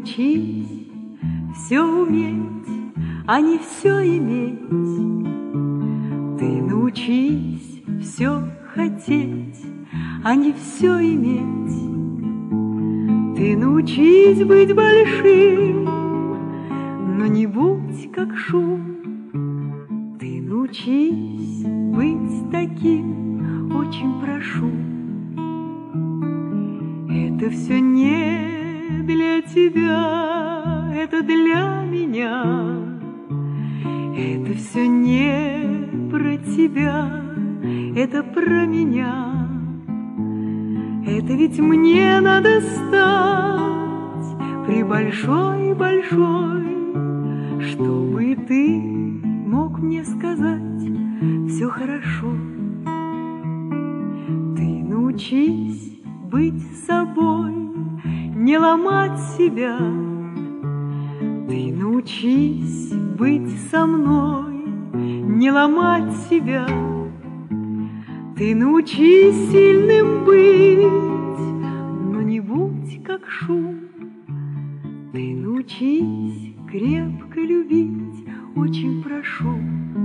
научись все уметь, а не все иметь. Ты научись все хотеть, а не все иметь. Ты научись быть большим, но не будь как шум. Ты научись быть таким, очень прошу. Это все не для тебя, это для меня. Это все не про тебя, это про меня. Это ведь мне надо стать прибольшой-большой, чтобы ты мог мне сказать: все хорошо. Ты научись быть собой, не ломать себя. Ты научись быть со мной, не ломать себя. Ты научись сильным быть, но не будь как шум. Ты научись крепко любить, очень прошу.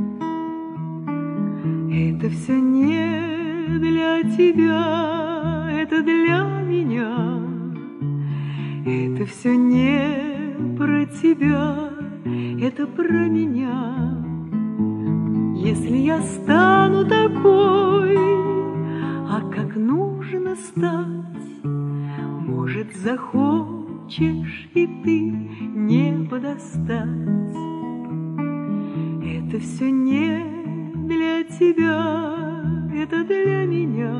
Это все не для тебя, это для меня. Это все не про тебя, это про меня. Если я стану такой, а как нужно стать, может, захочешь и ты небо достать. Это все не для тебя, это для меня.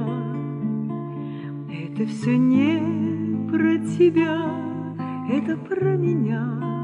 Это все не про тебя, это про меня.